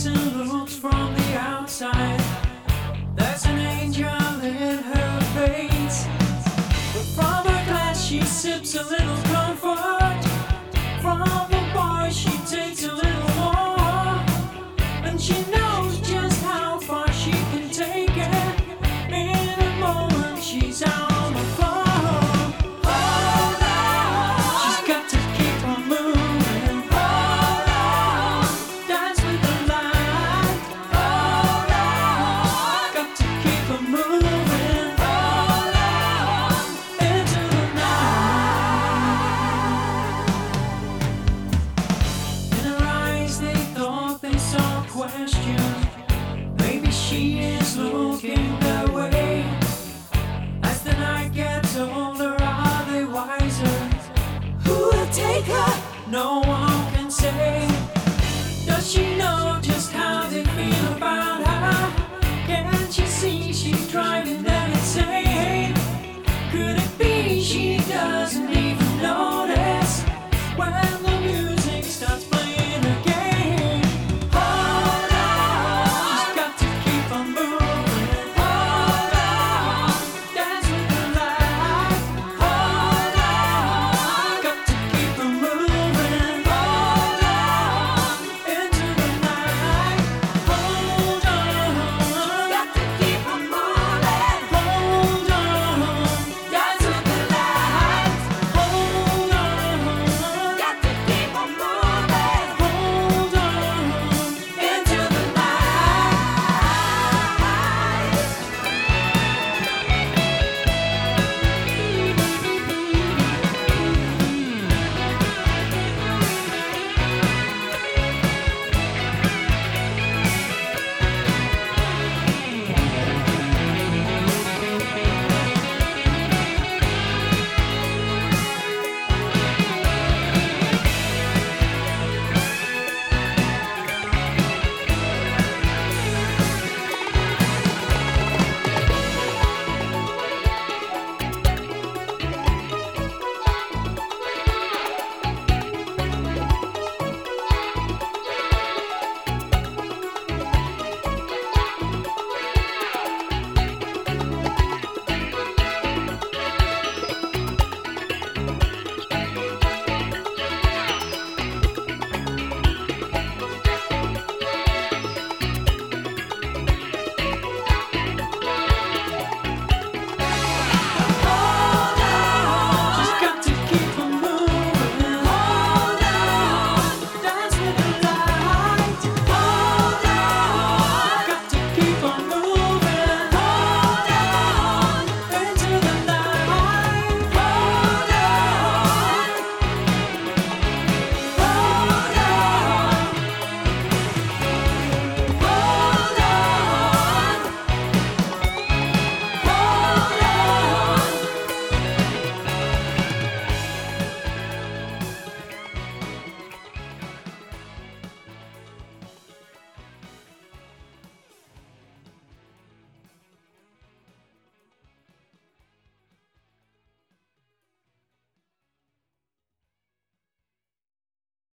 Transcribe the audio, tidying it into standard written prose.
decent looks from the outside. There's an angel in her face, but from her glass she sips a little comfort. From the boy she takes a little more, and she knows just how far she can take it. In a moment she's out on the floor. Hold on, she's got to keep on moving. Hold on, dance with the light. Hold on, got to keep on moving. Hold on, into the night. In her eyes they thought they saw question. Maybe she is looking their way. As the night gets older, are they wiser? Who will take her? No one can say. Does she know